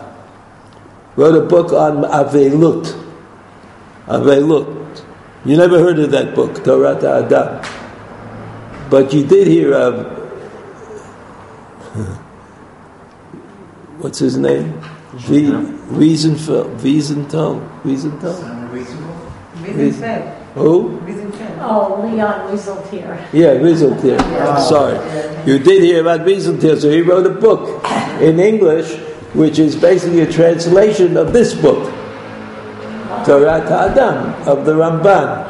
Avelut. Avelut. You never heard of that book, Torat Adam, but you did hear of what's his name? Wiesenthal. Who? Oh, Leon Wieseltier. Yeah, Wieseltier. Sorry. You did hear about Wieseltier, so he wrote a book in English, which is basically a translation of this book, Torat Adam, of the Ramban.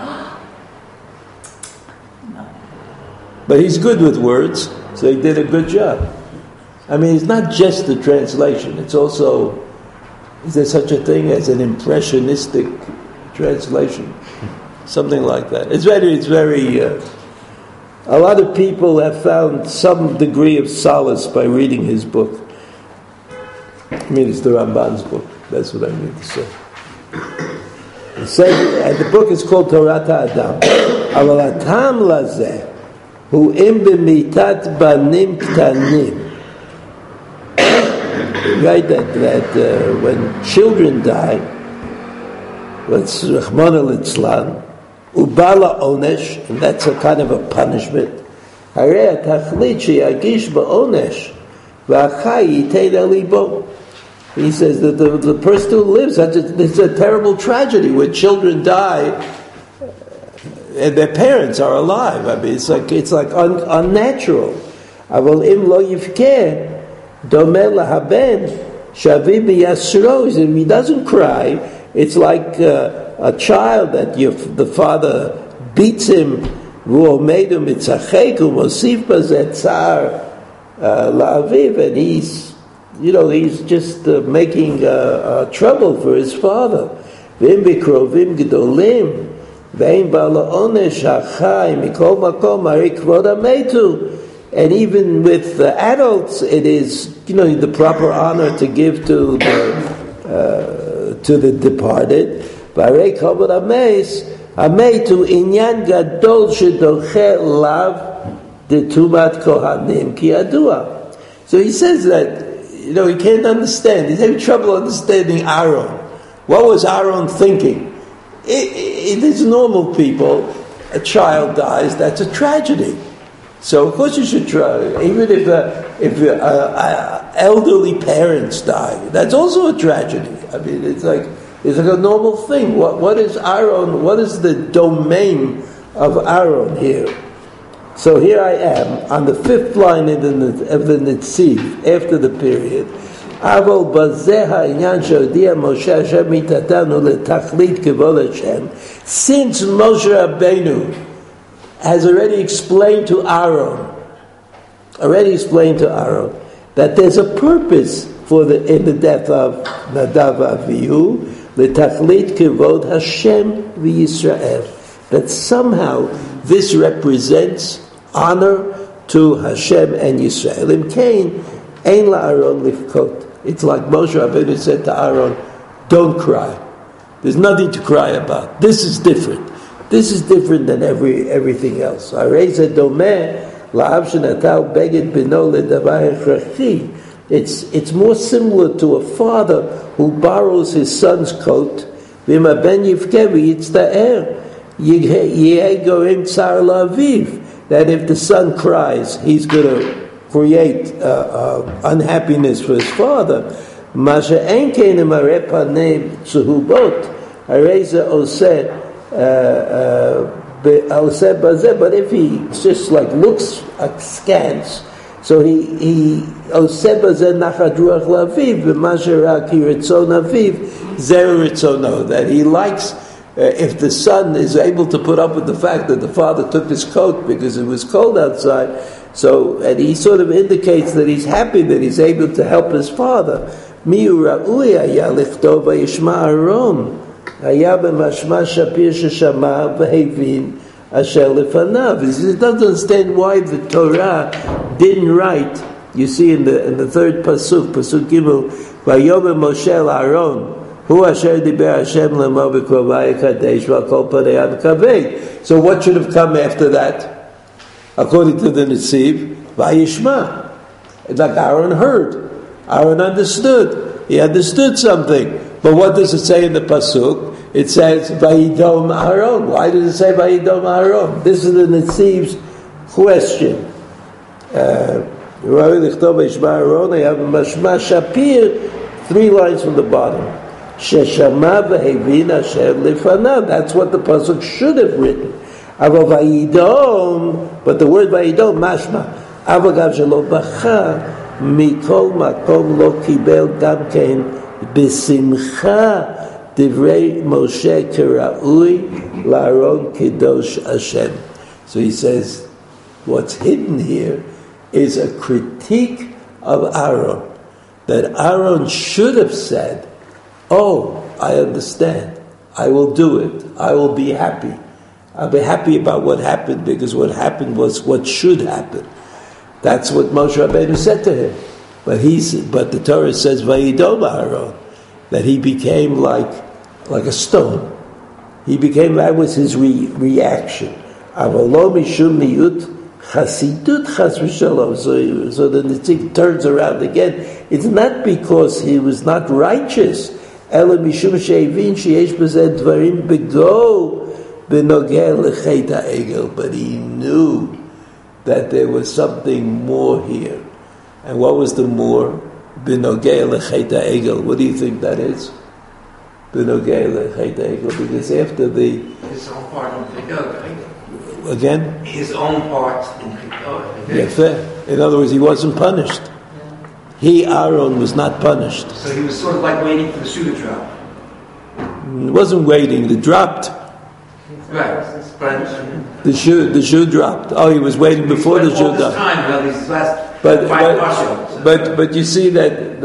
But he's good with words, so he did a good job. I mean, it's not just the translation, it's also, is there such a thing as an impressionistic translation? Something like that. It's very, a lot of people have found some degree of solace by reading his book. I mean, it's the Ramban's book. That's what I mean to say. It says, and the book is called Torah Adam. Aval atam lazeh hu im b'mitat banim ktanim. Right, that when children die, let's Rachmana litzlan, ubala onesh, and that's a kind of a punishment. Harei atachlit sheyagish ba'onesh v'achai yitein alibo. He says that the person who lives, it's a terrible tragedy when children die and their parents are alive. I mean, it's like unnatural. Aval im lo yifkeh domeh lahaben shavi b'yasro. If he doesn't cry, it's like a child that the father beats him. V'omedu mitzacheku mosif bazeh tzar la'aviv, and he's just making trouble for his father. V'im b'krovim gedolim v'im ba'la onesh hachai mikol makom hari kvod hametu. And even with adults, it is the proper honor to give to the departed. V'harei kvod hametu inyan gadol shedoche lav detumat kohanim ki yadua. So he says that he can't understand. He's having trouble understanding Aaron. What was Aaron thinking? It is normal people. A child dies, that's a tragedy. So of course you should try. Even if elderly parents die, that's also a tragedy. I mean, it's like a normal thing. What is Aaron? What is the domain of Aaron here? So here I am on the fifth line of the Netziv after the period. Avol bazeha inyan shodia Moshe Hashem mitatanu letachlit kevod Hashem. Since Moshe Rabbeinu has already explained to Aaron that there's a purpose in the death of Nadav Avihu, letachlit kevod Hashem v'Yisrael. That somehow this represents honor to Hashem and Yisrael. In Cain, ein la'aron lifkot. It's like Moshe Rabbeinu said to Aaron, don't cry. There's nothing to cry about. This is different. This is different than everything else. It's more similar to a father who borrows his son's coat. That if the son cries, he's going to create unhappiness for his father. But if he just like looks askance, so he that he likes. If the son is able to put up with the fact that the father took his coat because it was cold outside, and he sort of indicates that he's happy that he's able to help his father. It doesn't understand why the Torah didn't write. You see in the third pasuk Gimel, Vayomer Moshe Aaron. So what should have come after that? According to the Netziv, Vayishma. It's like Aaron heard. Aaron understood. He understood something. But what does it say in the pasuk? It says Vayidom Aaron. Why does it say Vayidom Aaron? This is the Netziv's question. Three lines from the bottom. Sheshama v'hevin asher lifanav. That's what the pasuk should have written. Avo vayidom, but the word vayidom mashma. Avo gav shelo bacha mikol makom lo kibel gam kein b'simcha divrei Moshe keraui la'aron kidosh Hashem. So he says, what's hidden here is a critique of Aaron. That Aaron should have said, oh, I understand. I will do it. I will be happy. I'll be happy about what happened because what happened was what should happen. That's what Moshe Rabbeinu said to him. But the Torah says Vayidom Aaron, that he became like a stone. That was his reaction. Avalo mishum miyut chasidut chas v'shalom. So the Nitzik turns around again. It's not because he was not righteous. Ela mishum she'evin sheyesh b'zeh dvarim b'go b'nogeh l'cheit ha'egel. But he knew that there was something more here. And what was the more? B'nogeh l'cheit ha'egel. What do you think that is? B'nogeh l'cheit ha'egel. Because after his own part in Chitah. Again? His own part in Chitah. Yeah, fair. In other words, he wasn't punished. He, Aaron, was not punished. So he was sort of like waiting for the shoe to drop. He wasn't waiting. It dropped. Right. But The shoe dropped. Oh, he was waiting before the shoe dropped. Time, these last 5 parshiot. But you see that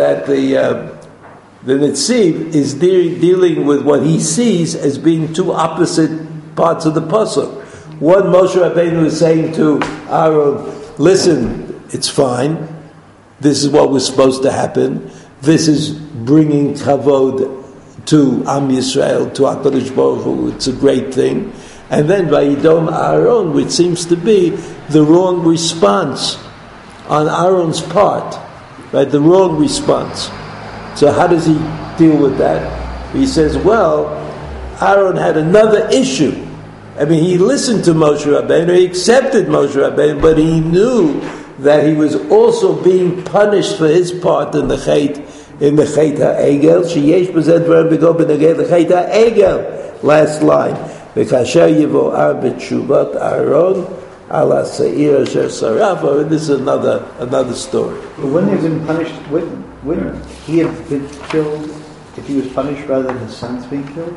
the Netziv is dealing with what he sees as being two opposite parts of the pasuk. One, Moshe Rabbeinu is saying to Aaron, listen, it's fine. This is what was supposed to happen. This is bringing kavod to Am Yisrael, to HaKadosh Baruch Hu. It's a great thing. And then Vayidom Aaron, which seems to be the wrong response on Aaron's part, right? The wrong response. So how does he deal with that? He says, well, Aaron had another issue. I mean, he listened to Moshe Rabbeinu, he accepted Moshe Rabbeinu, but he knew that he was also being punished for his part in the Chet HaEgel. Sheyesh b'zeh dvarim b'go b'nogeh l'chet HaEgel. Last line. V'kasher yivo'ar b'tshuvat Aaron ala se'ir asher sarafa. This is another story. But wouldn't he have been punished? Wouldn't he have been killed if he was punished rather than his sons being killed?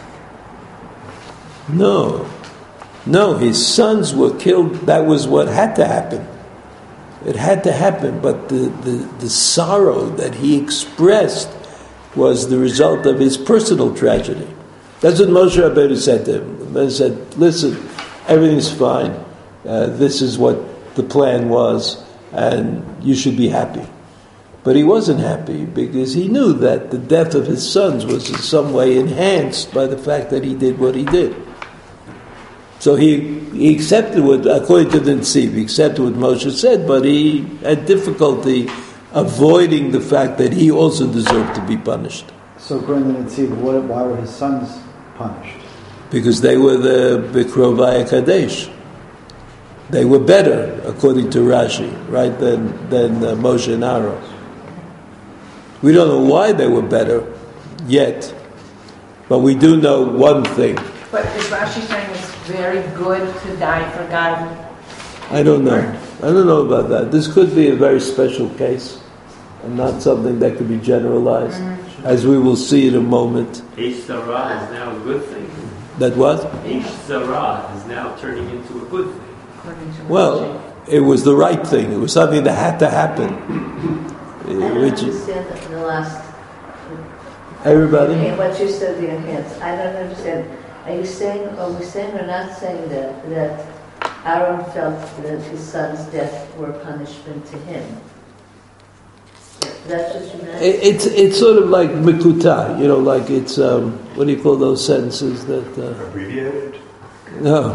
No, his sons were killed. That was what had to happen. It had to happen, but the sorrow that he expressed was the result of his personal tragedy. That's what Moshe Rabbeinu said to him. He said, listen, everything's fine. This is what the plan was, and you should be happy. But he wasn't happy because he knew that the death of his sons was in some way enhanced by the fact that he did what he did. So he accepted what, according to the Netziv, he accepted what Moshe said, but he had difficulty avoiding the fact that he also deserved to be punished. So according to the Netziv, why were his sons punished? Because they were the Bikrovai Kadesh. They were better, according to Rashi, right, than Moshe and Aaron. We don't know why they were better yet, but we do know one thing. But is Rashi saying it's very good to die for God? I don't know about that. This could be a very special case and not something that could be generalized, as we will see in a moment. Eish Sarah is now a good thing. That what? Eish Sarah is now turning into a good thing. Well, it was the right thing. It was something that had to happen. I don't understand the last. Everybody? What you said, the enhance. I don't understand. Are we saying or not saying that Aaron felt that his son's death were punishment to him? That's what you meant? It's sort of like mikuta, like it's, what do you call those sentences that... Abbreviated? No.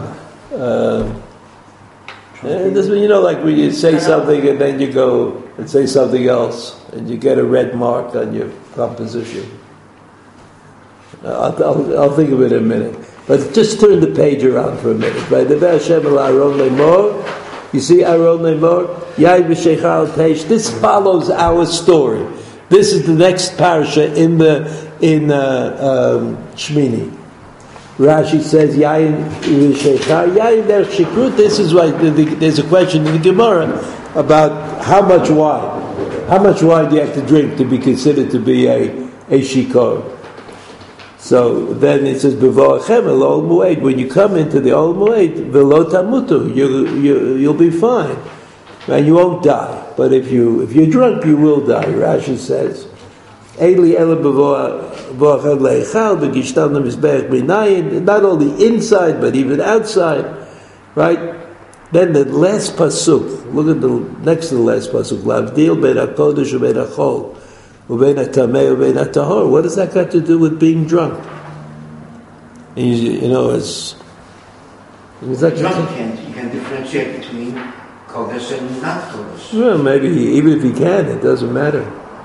Like when you say something and then you go and say something else and you get a red mark on your composition. I'll think of it in a minute. But just turn the page around for a minute. Right? You see Aaron Lemor? Yai v'sheichal page. This follows our story. This is the next parasha in Shmini. Rashi says Yain v'sheichal Yain derech shikrut. This is why there's a question in the Gemara about how much wine. How much wine do you have to drink to be considered to be a shikor? So then it says, "B'vo'achem el ol mu'ed." When you come into the ol mu'ed, v'lo tamutu, you'll be fine, and you won't die. But if you're drunk, you will die. Rashi says, "Eli ela b'vo'achem leichal b'gishtam mizbeach b'nayin." Not only inside, but even outside, right? Then the last pasuk, look at the next to the last pasuk, Lavdil ben HaKodesh u'ben HaChol u'ben HaTameh u'ben HaTahor. What does that got to do with being drunk? And you know, it's that Drunk you can differentiate between Kodesh and not Kodesh. Well, maybe even if he can, it doesn't matter.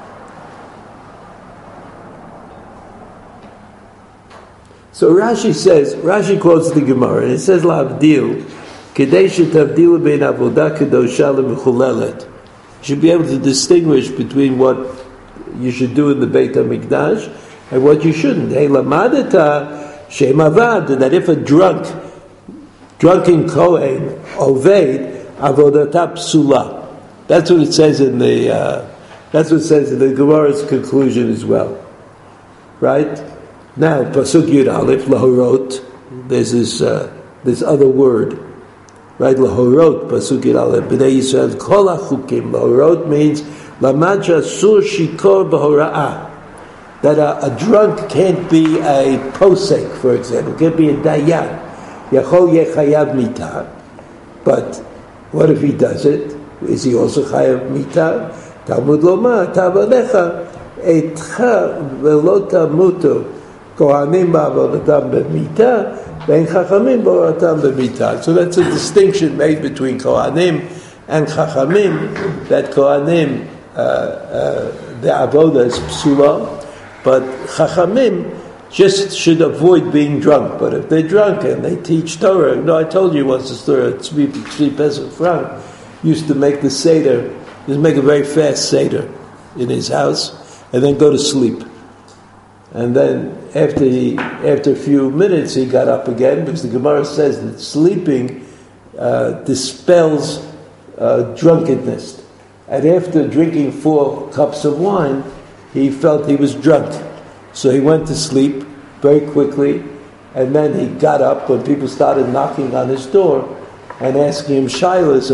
So Rashi quotes the Gemara, and it says, L'avdil, Kedei shetavdilu bein avodah kedosha lemechulelet. You should be able to distinguish between what you should do in the Beit HaMikdash and what you shouldn't. Hey, lamadeta shem avad, that if a drunken Kohen, oved, avodata psula. That's what it says in the Gemara's conclusion as well. Right? Now, Pasuk Yud Aleph, Lahorot, there's this other word, right? Lahorot, Pasuk Yud Aleph, B'nai Yisrael, Kol HaChukim. Lahorot means, Lamadja Sur Shikor B'Hora'ah. That a drunk can't be a posek, for example, can't be a dayan. Yachol Yechayav Mitah. But what if he does it? Is he also Chayav Mitah? Talmud Lomar, Tavanecha, Eitcha Velo Tamutu. Kohanim ba'avodatam b'mita, ve'en chachamim ba'avodatam b'mita. So that's a distinction made between Kohanim and Chachamim, that Kohanim, the avodah is psula, but Chachamim just should avoid being drunk. But if they're drunk and they teach Torah, I told you once the story, Tzvi Pesach Frank used to make the Seder, just make a very fast Seder in his house, and then go to sleep. And then after a few minutes, he got up again, because the Gemara says that sleeping dispels drunkenness. And after drinking 4 cups of wine, he felt he was drunk. So he went to sleep very quickly, and then he got up when people started knocking on his door and asking him shilas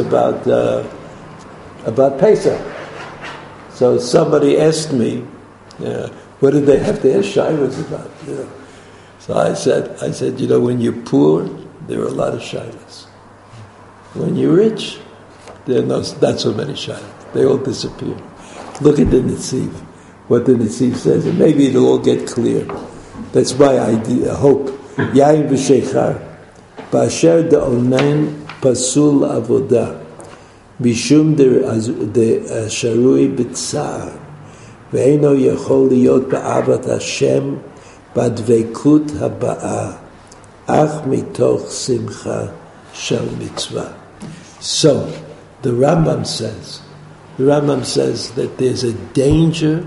about Pesach. So somebody asked me, what did they have to ask shilas about? So I said, when you're poor, there are a lot of shilas. When you're rich, there are not so many shilas. They all disappear. Look at the Netziv, what the Netziv says, and maybe it'll all get clear. That's my idea, hope. Yain v'sheichar, ba'asher de'onen pasul avodah, mishum de-sharui b'tzar, ve'eno yachol liyot ba'avat Hashem, ba'dveikut haba'ah, ach mitoch simcha shel mitzvah. So, the Rambam says that there's a danger.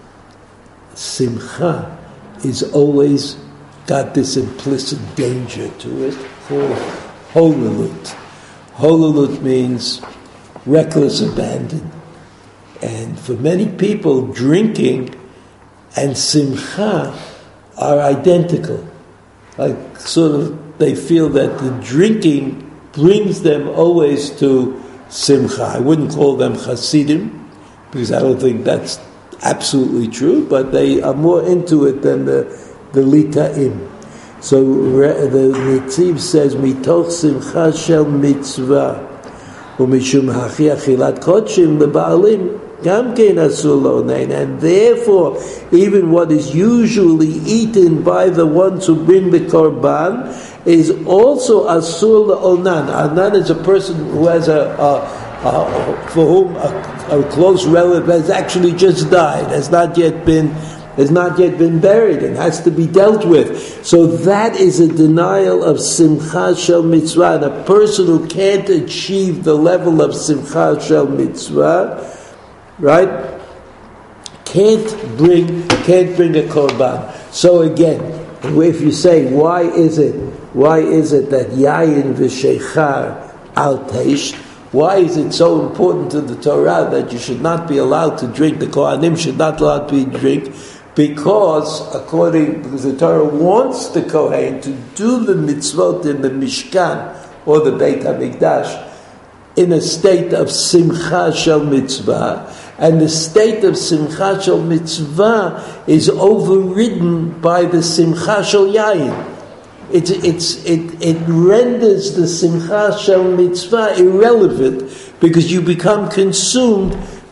Simcha is always got this implicit danger to it called holalut. Holalut means reckless abandon. And for many people, drinking and simcha are identical. Like they feel that the drinking brings them always to simcha. I wouldn't call them Hasidim, because I don't think that's absolutely true, but they are more into it than the Lita'im. So the Netziv says, Mitoch simcha shel mitzvah, u'mishum hachi achilat kodshim leba'alim, gam kein asur lo'onein. And therefore, even what is usually eaten by the ones who bring the korban is also asur lo'onan. Anan is a person who has for whom a close relative has actually just died, has not yet been buried, and has to be dealt with. So that is a denial of simcha shel mitzvah. And a person who can't achieve the level of simcha shel mitzvah, right, can't bring a korban. So again, if you say, why is it that yayin v'sheichar al teish? Why is it so important to the Torah that you should not be allowed to drink? The Kohanim should not allowed to drink, because the Torah wants the Kohen to do the mitzvot in the Mishkan or the Beit HaMikdash in a state of simcha shel mitzvah, and the state of simcha shel mitzvah is overridden by the simcha shel yayin. it renders the simcha shel mitzvah irrelevant because you become consumed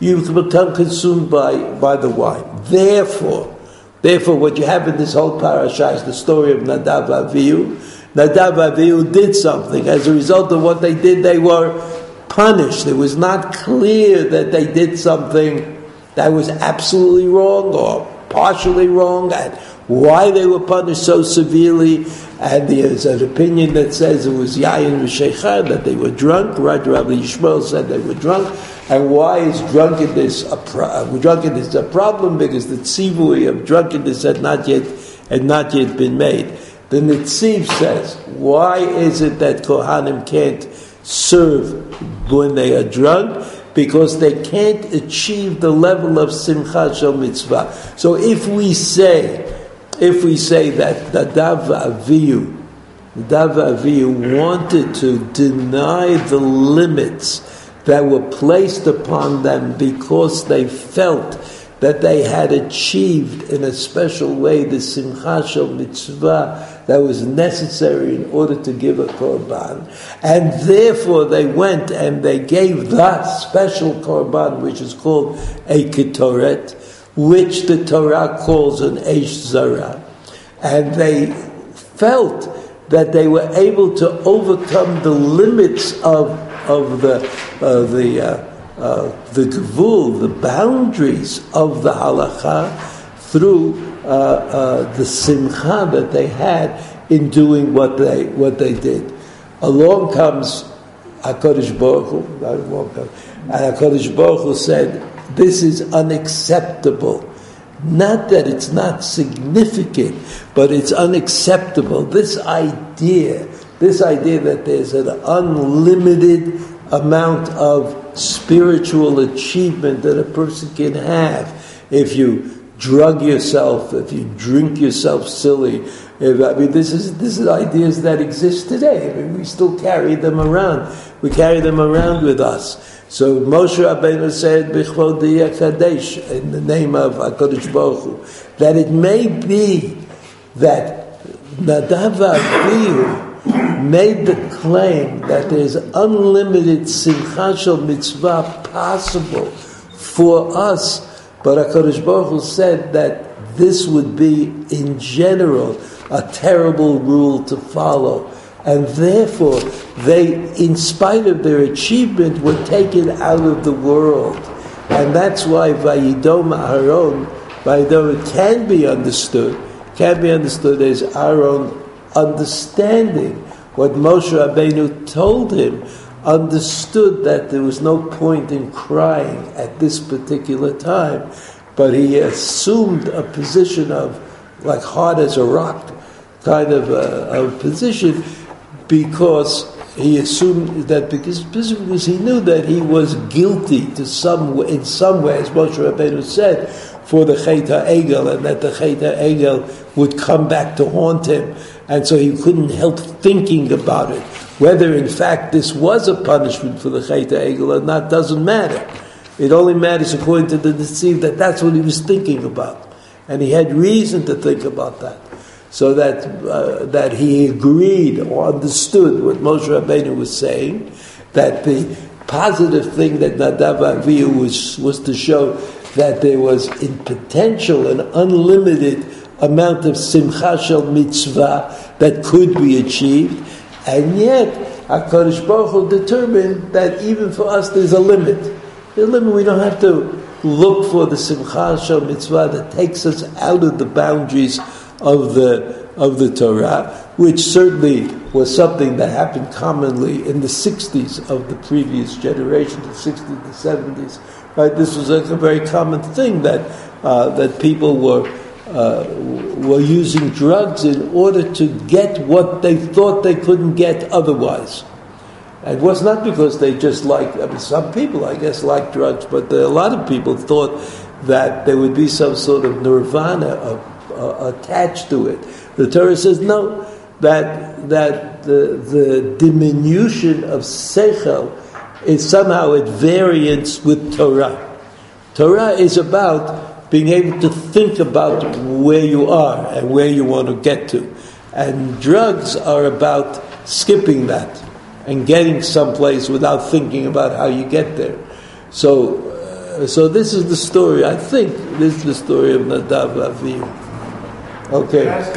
by the wine. Therefore, what you have in this whole parasha is the story of Nadav Avihu. Nadav Avihu did something. As a result of what they did, they were punished. It was not clear that they did something that was absolutely wrong or partially wrong, and why they were punished so severely. And there's an opinion that says it was Yayin v'Sheichar, that they were drunk. Rabbi Yishmael said they were drunk. And why is drunkenness a problem? Because the tzivui of drunkenness had not yet been made. The Netziv says, why is it that Kohanim can't serve when they are drunk? Because they can't achieve the level of simcha shel mitzvah. So if we say that Nadav Avihu wanted to deny the limits that were placed upon them because they felt that they had achieved in a special way the simcha shel mitzvah that was necessary in order to give a korban, and therefore they went and they gave that special korban, which is called a ketoret, which the Torah calls an eish zara, and they felt that they were able to overcome the limits of the gevul, the boundaries of the halacha, through the simcha that they had in doing what they did. Along comes HaKadosh Baruch Hu, and HaKadosh Baruch Hu said, "This is unacceptable." Not that it's not significant, but it's unacceptable. This idea that there's an unlimited amount of spiritual achievement that a person can have if you drug yourself, if you drink yourself silly. This is ideas that exist today. We still carry them around. We carry them around with us. So Moshe Rabbeinu said, "B'chvodi Kadesh," in the name of HaKadosh Baruch Hu, that it may be that Nadav Avihu made the claim that there's unlimited simcha shel mitzvah possible for us, but HaKadosh Baruch Hu said that this would be, in general, a terrible rule to follow. And therefore, they, in spite of their achievement, were taken out of the world. And that's why Vayidom Aharon, it can be understood as Aaron understanding what Moshe Rabbeinu told him, understood that there was no point in crying at this particular time, but he assumed a position of, like, hard as a rock, kind of a position, because he assumed that because he knew that he was guilty in some way, as Moshe Rabbeinu said, for the Chet HaEgel, and that the Chet HaEgel would come back to haunt him, and so he couldn't help thinking about it. Whether in fact this was a punishment for the Chet HaEgel or not doesn't matter. It only matters, according to the Netziv, that that's what he was thinking about, and he had reason to think about that. So that he agreed or understood what Moshe Rabbeinu was saying, that the positive thing that Nadav Avihu was to show that there was in potential an unlimited amount of simcha shel mitzvah that could be achieved, and yet HaKadosh Baruch Hu determined that even for us there's a limit. There's a limit. We don't have to look for the simcha shel mitzvah that takes us out of the boundaries of the Torah, which certainly was something that happened commonly in the 60s of the previous generation, the 60s, the 70s. Right? This was a very common thing that people were using drugs in order to get what they thought they couldn't get otherwise. It was not because they just liked. Some people, I guess, like drugs, but a lot of people thought that there would be some sort of nirvana attached to it. The Torah says no, that the diminution of seichel is somehow at variance with Torah. Torah is about being able to think about where you are and where you want to get to. And drugs are about skipping that and getting someplace without thinking about how you get there. So this is the story. I think this is the story of Nadav Avihu. Okay.